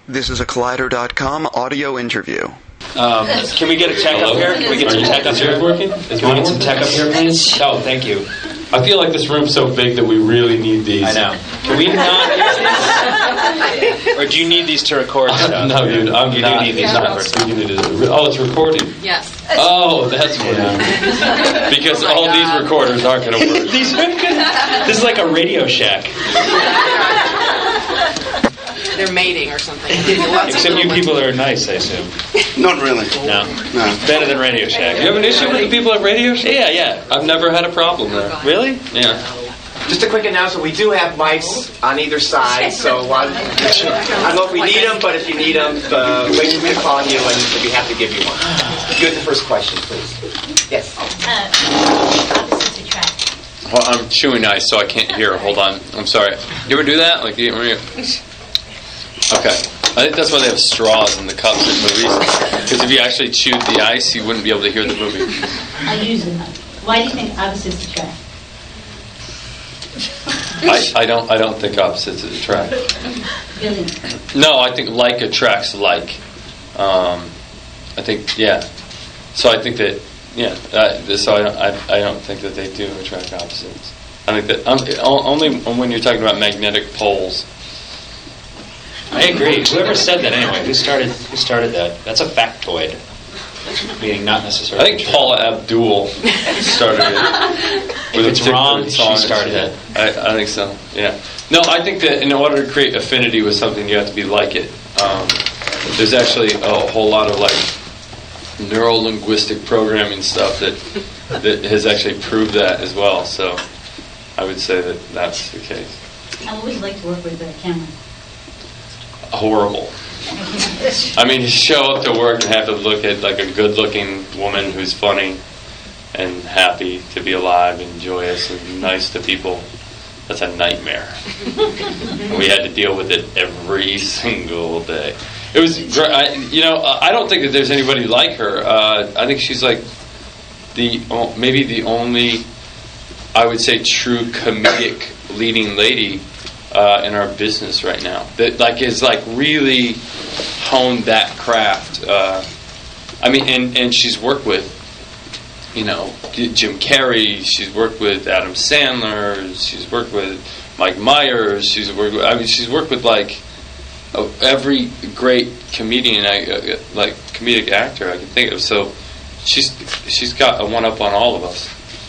This is a Collider.com audio interview. Can we get a tech up here? Can we get some tech up here? Working? Can we get some tech up here, please? Oh, thank you. I feel like this room's so big that we really need these. I know. Can we not use these? Or do you need these to record stuff? No, dude, you not. do need these not speaking to this. Oh, it's recording? Yes. Oh, that's what it is. Because all these recorders aren't going to work. This is like a Radio Shack. They're mating or something. Except you people are nice, I assume. Not really. No. No. Better than Radio Shack. You have an issue with the people at Radio Shack? Yeah. I've never had a problem there. Really? Yeah. Just a quick announcement, we do have mics on either side, so I don't know if we need them, but if you need them, wait for me to call you and we'll be happy to give you one. You get the first question, please. Yes. Opposites attract. Well, I'm chewing ice, so I can't hear. Hold on. I'm sorry. You ever do that? Like, okay. I think that's why they have straws in the cups in movies. Because if you actually chewed the ice, you wouldn't be able to hear the movie. I use them. Why do you think opposites attract? I don't think opposites attract. Really? No, I think like attracts like. I think, yeah. So I think that, yeah. So I don't think that they do attract opposites. I think that only when you're talking about magnetic poles. I agree. Whoever said that anyway? Who started that? That's a factoid. Meaning not necessarily. I think Paula Abdul started it. If it's wrong, she started it. I think so. Yeah. No, I think that in order to create affinity with something, you have to be like it. There's actually a whole lot of like neuro-linguistic programming stuff that has actually proved that as well. So I would say that that's the case. I always like to work with Cameron. Horrible. I mean, you show up to work and have to look at like a good-looking woman who's funny and happy to be alive and joyous and nice to people. That's a nightmare. We had to deal with it every single day. It was, I don't think that there's anybody like her. I think she's like maybe the only, I would say, true comedic leading lady in our business right now that like is like really honed that craft. I mean, and she's worked with, Jim Carrey. She's worked with Adam Sandler. She's worked with Mike Myers. She's worked with like every great comedian, like comedic actor I can think of. So she's got a one up on all of us.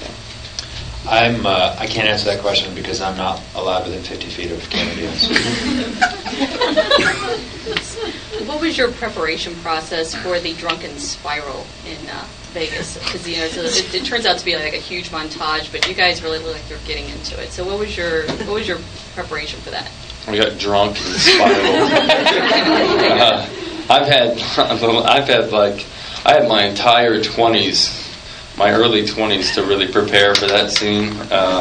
I can't answer that question because I'm not allowed within 50 feet of Cameron Diaz. What was your preparation process for the drunken spiral in Vegas? Because it turns out to be like a huge montage, but you guys really look like you're getting into it. So what was your preparation for that? We got drunk and spiraled. I had my entire 20s. My early 20s to really prepare for that scene.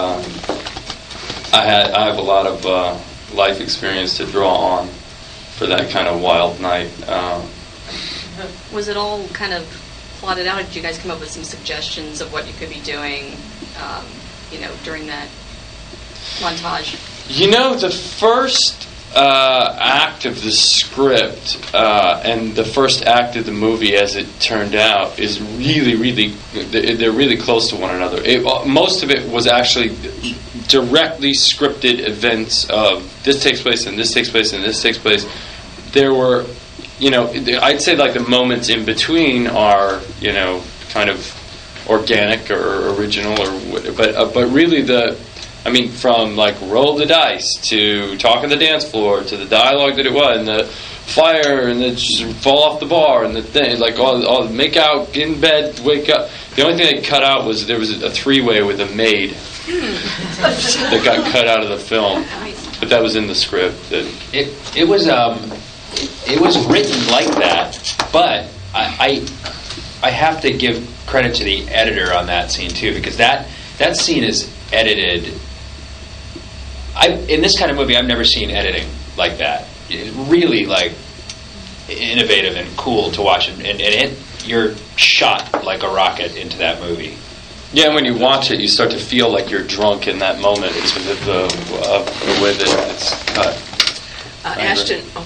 I have a lot of life experience to draw on for that kind of wild night. Was it all kind of plotted out? Did you guys come up with some suggestions of what you could be doing, during that montage? The first act of the script and the first act of the movie, as it turned out, is really, they're really close to one another. Most of it was actually directly scripted events of this takes place and this takes place and this takes place. There were, I'd say like the moments in between are, kind of organic or original, but really from like roll the dice to talk on the dance floor to the dialogue that it was and the fire and the fall off the bar and the thing like all make out in bed, wake up. The only thing they cut out was there was a three-way with a maid that got cut out of the film, but that was in the script. It was written like that, but I have to give credit to the editor on that scene too, because that scene is edited. In this kind of movie, I've never seen editing like that. It's really like innovative and cool to watch, and you're shot like a rocket into that movie. Yeah, and when you watch it, you start to feel like you're drunk in that moment because of the way that it's cut. Ashton,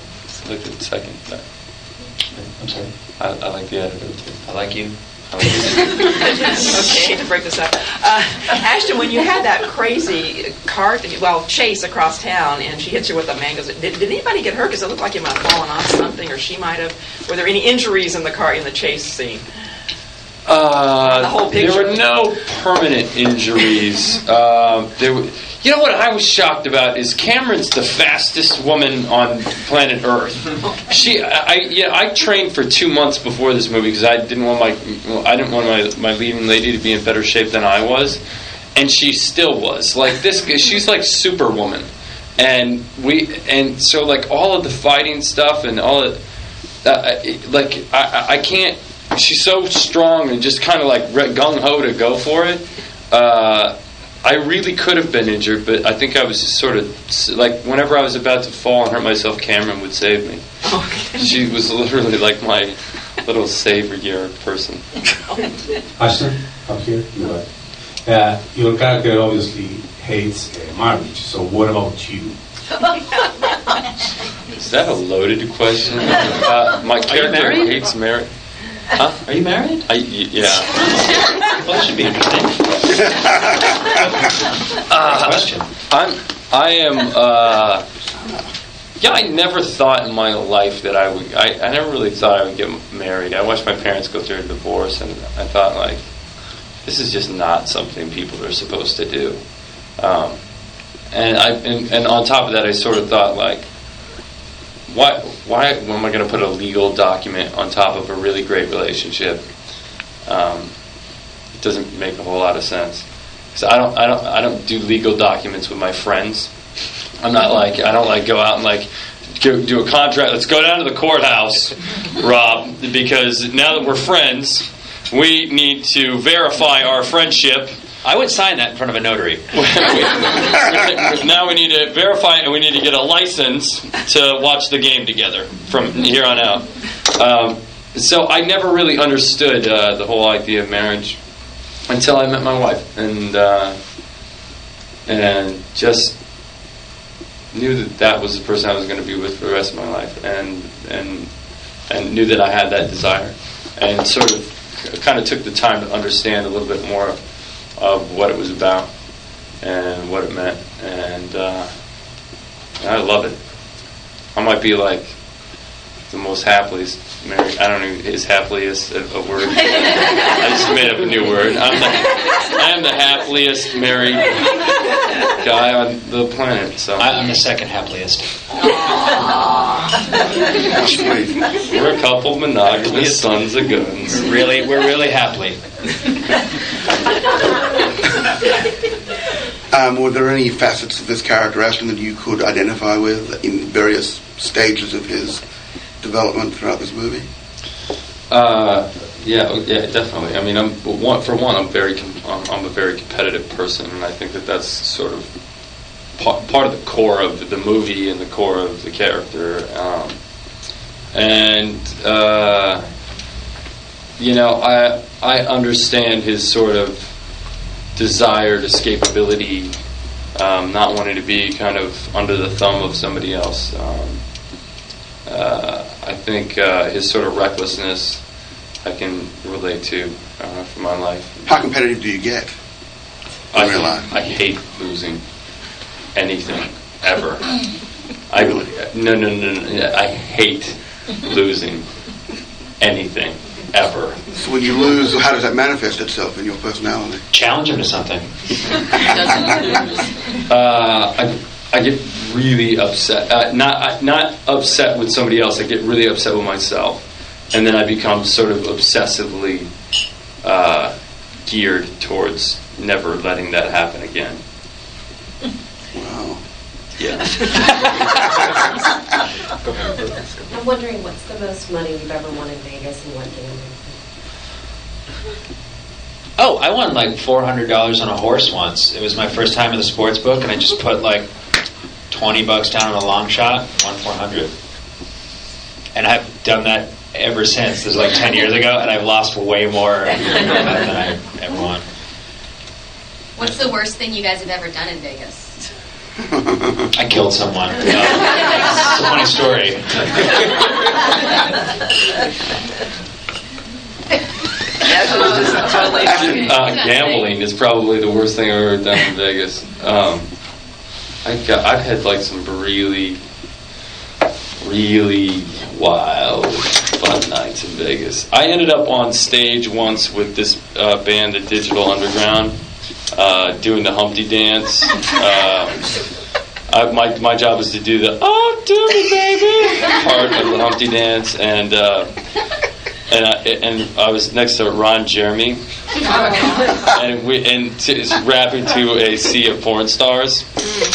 like the second. I'm sorry. I like the editor too. I like you. Okay, to break this up. Ashton, when you had that crazy chase across town, and she hit you with the mangoes, did anybody get hurt? Because it looked like you might have fallen off something, or she might have. Were there any injuries in the car in the chase scene? The whole picture. There were no permanent injuries. You know what I was shocked about is Cameron's the fastest woman on planet Earth. I trained for 2 months before this movie because I didn't want my leading lady to be in better shape than I was, and she still was. Like this, she's like Superwoman, and so like all of the fighting stuff and all of I can't. She's so strong and just kind of like gung ho to go for it. I really could have been injured, but I think I was just sort of like whenever I was about to fall and hurt myself, Cameron would save me. Okay. She was literally like my little savior person. Ashton, up here. Your character obviously hates marriage. So what about you? Is that a loaded question? My character hates marriage. Huh? Are you married? Yeah. Well, that should be interesting. Question. I never thought in my life that I would. I never really thought I would get married. I watched my parents go through a divorce, and I thought like, this is just not something people are supposed to do. And on top of that, I sort of thought like, why am I going to put a legal document on top of a really great relationship? It doesn't make a whole lot of sense. So I don't do legal documents with my friends. I don't like go out and like do a contract. Let's go down to the courthouse, Rob, because now that we're friends, we need to verify our friendship. I would sign that in front of a notary. Now we need to verify and we need to get a license to watch the game together from here on out. So I never really understood the whole idea of marriage until I met my wife, and just knew that was the person I was going to be with for the rest of my life, and knew that I had that desire, and sort of kind of took the time to understand a little bit more of what it was about and what it meant, and I love it. I might be like the most happiest married. I don't know, is happiest a word? I just made up a new word. I'm the happiest married guy on the planet. So I'm the second happiest. We're a couple monogamous sons of guns. We're really happily. Were there any facets of this character, Ashton, that you could identify with in various stages of his development throughout this movie? Yeah, definitely. I mean, I'm a very competitive person, and I think that's sort of part of the core of the movie and the core of the character. I understand his sort of desired escapability, not wanting to be kind of under the thumb of somebody else. I think his sort of recklessness I can relate to from my life. How competitive do you get in real life? I hate losing anything, ever. No. I hate losing anything, ever. So when you lose, how does that manifest itself in your personality? Challenge him to something. I get really upset. Not upset with somebody else. I get really upset with myself, and then I become sort of obsessively geared towards never letting that happen again. Wow. Yeah. I'm wondering what's the most money you've ever won in Vegas and what game? Oh, I won like $400 on a horse once. It was my first time in the sports book, and I just put like $20 down on a long shot, won $400. And I've done that ever since. This was like 10 years ago, and I've lost way more than I ever won. What's the worst thing you guys have ever done in Vegas? I killed someone. It's a funny story. Gambling is probably the worst thing I've ever done in Vegas. I've had like some really, really wild, fun nights in Vegas. I ended up on stage once with this band, the Digital Underground, doing the Humpty Dance. My job was to do the "Oh, do me, baby" part of the Humpty Dance, and I was next to Ron Jeremy, and rapping to a sea of porn stars.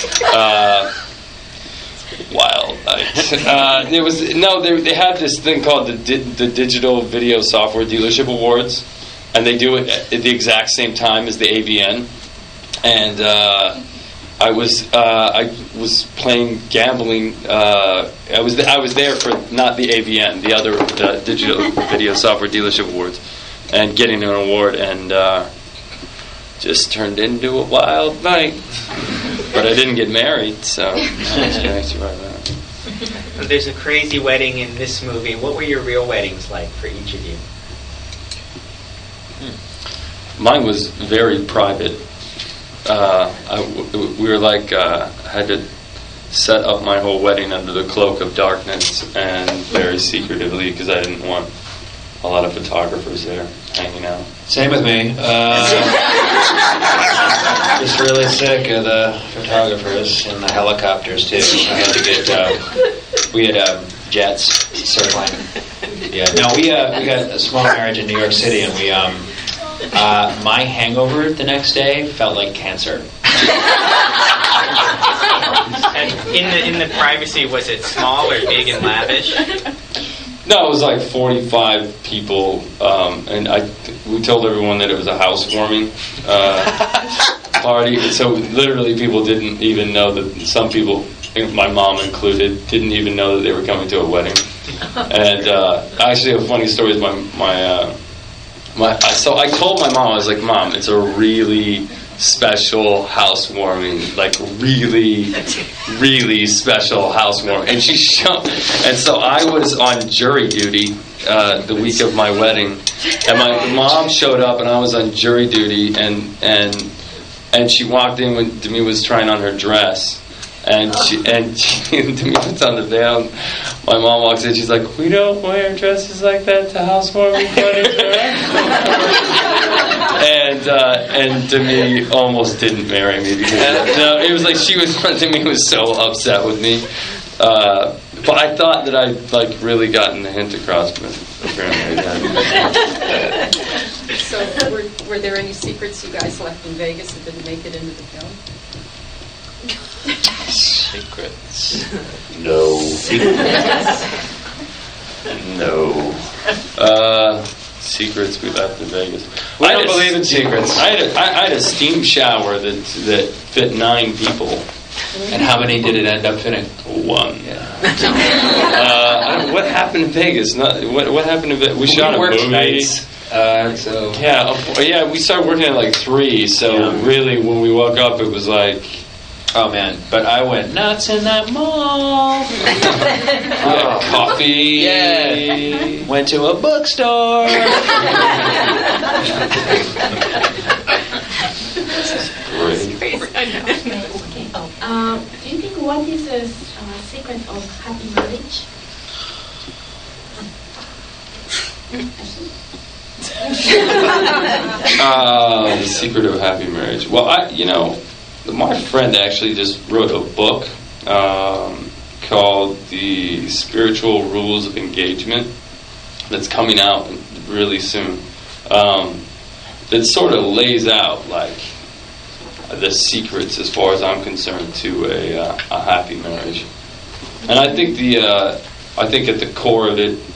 Wild night. They had this thing called the Digital Video Software Dealership Awards, and they do it at the exact same time as the AVN, and I was playing gambling. I was there for not the AVN, the Digital Video Software Dealership Awards, and getting an award, and just turned into a wild night. But I didn't get married, so I survived that. There's a crazy wedding in this movie. What were your real weddings like for each of you? Mine was very private. We were like, had to set up my whole wedding under the cloak of darkness and very secretively because I didn't want a lot of photographers there hanging out. Same with me. Just really sick of the photographers and the helicopters too. We had jets circling. Yeah. No, we got a small marriage in New York City, and we my hangover the next day felt like cancer. And in the privacy, was it small or big and lavish? No, it was like 45 people, and we told everyone that it was a housewarming party. So literally, people didn't even know that. Some people, my mom included, didn't even know that they were coming to a wedding. And actually, a funny story is so I told my mom, I was like, "Mom, it's a really special housewarming, like really, really special housewarming." And and so I was on jury duty the week of my wedding, and my mom showed up, and I was on jury duty, and she walked in when Demi was trying on her dress, and Demi puts on the veil. My mom walks in, she's like, "We don't wear dresses like that to housewarming parties." And Demi almost didn't marry me because it was like Demi was so upset with me. But I thought that I'd like really gotten the hint across, but apparently I hadn't. So were there any secrets you guys left in Vegas that didn't make it into the film? Secrets? No. No. Secrets we left in Vegas. I don't believe in secrets. I had a steam shower that fit 9 people. And how many did it end up fitting? 1. Yeah. What happened in Vegas? What happened in Vegas? We shot a movie. Nights. We started working at like 3. So really, when we woke up, it was like, oh man! But I went nuts in that mall. Coffee. Yeah. Went to a bookstore. Do you think what is a secret of happy marriage? The secret of happy marriage. Well, my friend actually just wrote a book called The Spiritual Rules of Engagement that's coming out really soon. That sort of lays out like the secrets, as far as I'm concerned, to a happy marriage. And I think at the core of it,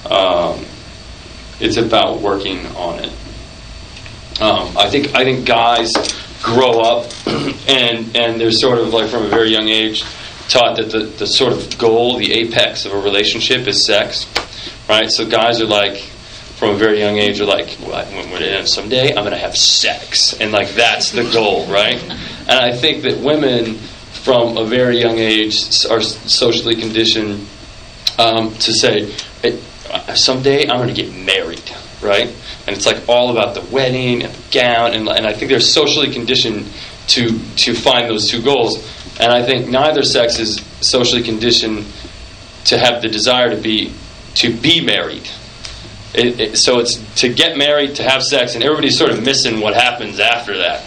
it's about working on it. I think guys grow up and they're sort of like from a very young age taught that the sort of goal, the apex of a relationship is sex, right? So guys are like, from a very young age, are like, well, someday I'm going to have sex, and like that's the goal, right? And I think that women from a very young age are socially conditioned to say, someday I'm going to get married, right? And it's like all about the wedding and the gown, and I think they're socially conditioned to find those two goals. And I think neither sex is socially conditioned to have the desire to be married. So it's to get married, to have sex, and everybody's sort of missing what happens after that.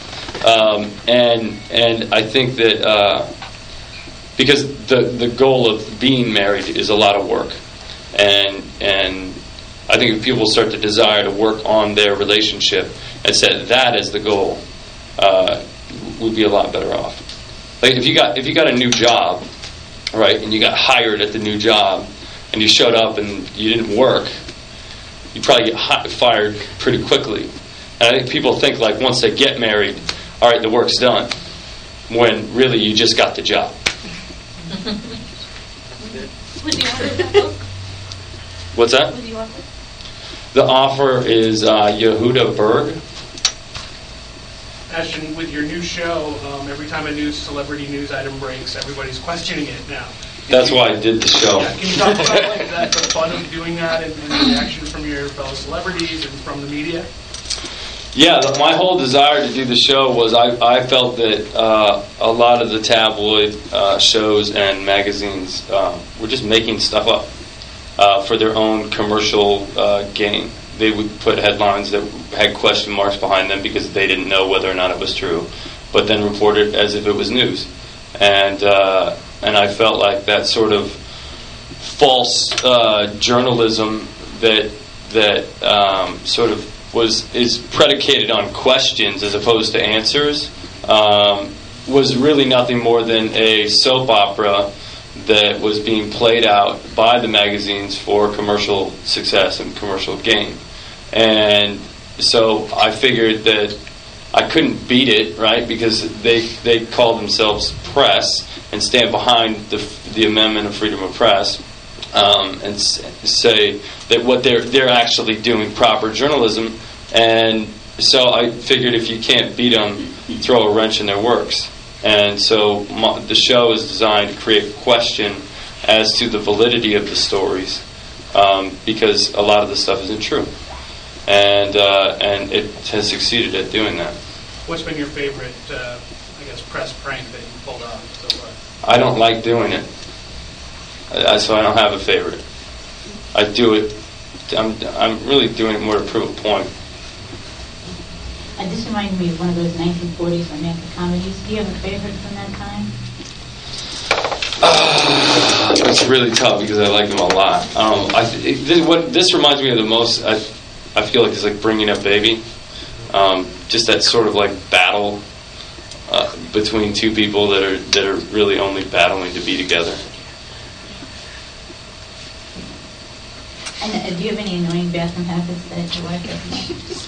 And I think that because the goal of being married is a lot of work, and I think if people start to desire to work on their relationship and set that as the goal, we'd be a lot better off. Like if you got a new job, right, and you got hired at the new job, and you showed up and you didn't work, you'd probably get fired pretty quickly. And I think people think like once they get married, all right, the work's done, when really you just got the job. Would you offer that book? What's that? Would you offer? The offer is Yehuda Berg. Ashton, with your new show, every time a new celebrity news item breaks, everybody's questioning it now. That's why I did the show. Yeah, can you talk about like that, the fun of doing that, and the reaction from your fellow celebrities and from the media? Yeah, my whole desire to do the show was I felt that a lot of the tabloid shows and magazines were just making stuff up for their own commercial gain. They would put headlines that had question marks behind them because they didn't know whether or not it was true, but then report it as if it was news. And I felt like that sort of false journalism that sort of is predicated on questions as opposed to answers was really nothing more than a soap opera that was being played out by the magazines for commercial success and commercial gain. And so I figured that I couldn't beat it, right, because they call themselves press and stand behind the Amendment of Freedom of Press and say that what they're actually doing proper journalism. And so I figured if you can't beat them, throw a wrench in their works. And so the show is designed to create a question as to the validity of the stories, because a lot of the stuff isn't true, and it has succeeded at doing that. What's been your favorite, press prank that you pulled off so far? I don't like doing it, so I don't have a favorite. I do it. I'm really doing it more to prove a point. This reminds me of one of those 1940s romantic comedies. Do you have a favorite from that time? It's really tough because I like them a lot. What this reminds me of the most, I feel like, is like Bringing Up Baby. Just that sort of like battle between two people that are really only battling to be together. And do you have any annoying bathroom habits that your wife doesn't like?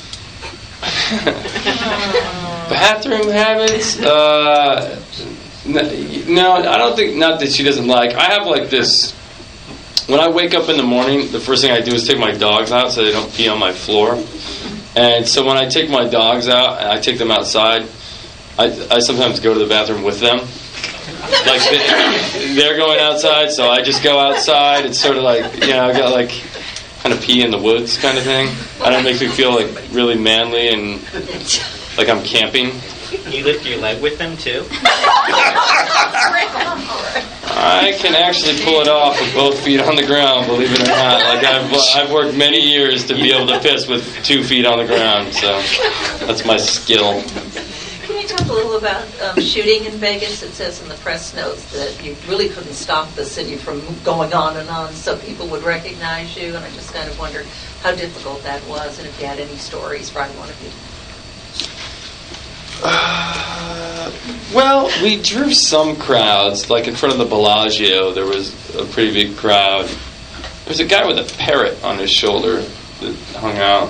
Bathroom habits? No, I don't think, not that she doesn't like. I have like this, when I wake up in the morning, the first thing I do is take my dogs out so they don't pee on my floor. And so when I take my dogs out and I take them outside, I sometimes go to the bathroom with them. Like they're going outside, so I just go outside. It's sort of like, I got like kind of pee in the woods kind of thing. And it makes me feel like really manly and like I'm camping. You lift your leg with them too? I can actually pull it off with both feet on the ground, believe it or not. Like I've worked many years to be able to piss with 2 feet on the ground, so that's my skill. Can you talk a little about shooting in Vegas? It says in the press notes that you really couldn't stop the city from going on and on, so people would recognize you, and I just kind of wondered how difficult that was, and if you had any stories for one of you. Well, we drew some crowds. Like in front of the Bellagio, there was a pretty big crowd. There was a guy with a parrot on his shoulder that hung out.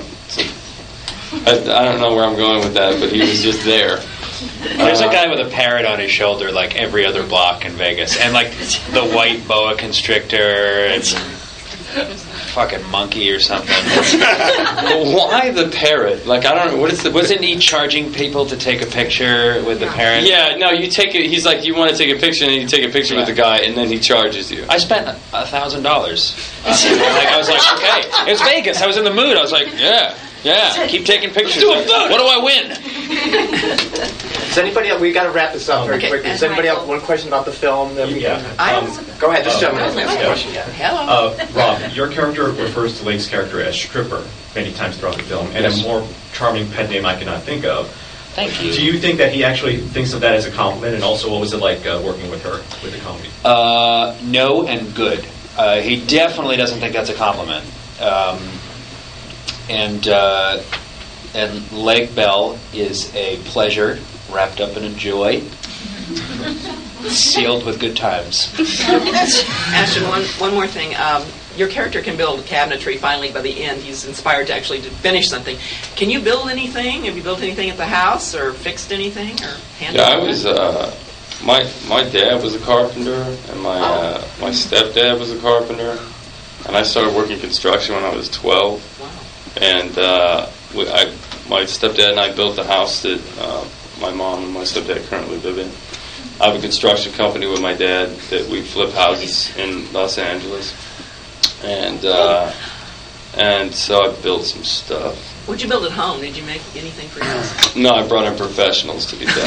I don't know where I'm going with that, but he was just there. There's a guy with a parrot on his shoulder like every other block in Vegas. And like the white boa constrictor. And fucking monkey or something. But why the parrot? Like, I don't know. What is the? Wasn't he charging people to take a picture with the parent? Yeah, no. You take it. He's like, you want to take a picture, and you take a picture with the guy, and then he charges you. I spent $1,000. I was like, okay, it's Vegas. I was in the mood. I was like, yeah. Keep taking pictures. What do I win? Does anybody else? We got to wrap this up very quickly. Does anybody else one question about the film? That we can, go ahead. This gentleman has a question. Hello. Rob, your character refers to Lake's character as Stripper many times throughout the film, and a more charming pet name I cannot think of. Thank you. Do you think that he actually thinks of that as a compliment, and also what was it like working with her with the comedy? No and good. He definitely doesn't think that's a compliment. And Lake Bell is a pleasure wrapped up in a joy, sealed with good times. Ashton, one more thing. Your character can build cabinetry. Finally, by the end, he's inspired to actually finish something. Can you build anything? Have you built anything at the house, or fixed anything, or handled? Yeah, I was. My dad was a carpenter, and my stepdad was a carpenter, and I started working construction when I was 12. Wow. And my stepdad and I built the house that my mom and my stepdad currently live in. I have a construction company with my dad that we flip houses in Los Angeles, and so I built some stuff. What'd you build at home? Did you make anything for yourself? No, I brought in professionals to be done.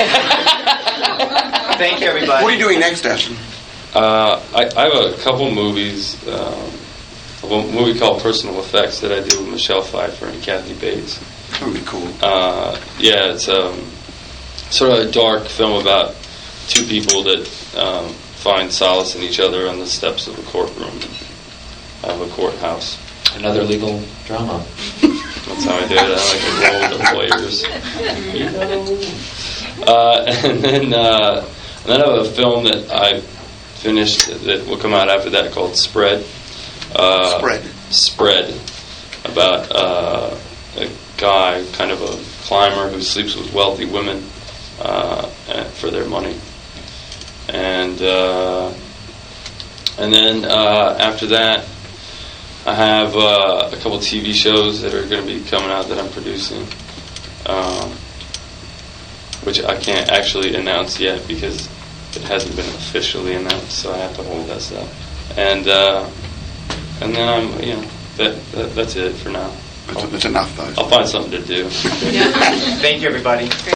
Thank you, everybody. What are you doing next, Ashton? I have a couple movies. A movie called Personal Effects that I did with Michelle Pfeiffer and Kathy Bates. That would be cool. Yeah, it's sort of a dark film about two people that find solace in each other on the steps of a courtroom of a courthouse. Another legal drama. That's how I do it. I like to roll with the lawyers. And then I have a film that I finished that will come out after that called Spread. Spread. About a guy, kind of a climber who sleeps with wealthy women for their money. And then after that, I have a couple TV shows that are going to be coming out that I'm producing, which I can't actually announce yet because it hasn't been officially announced, so I have to hold that stuff. And then I'm, that's it for now. That's enough, though. I'll find something to do. Thank you, everybody.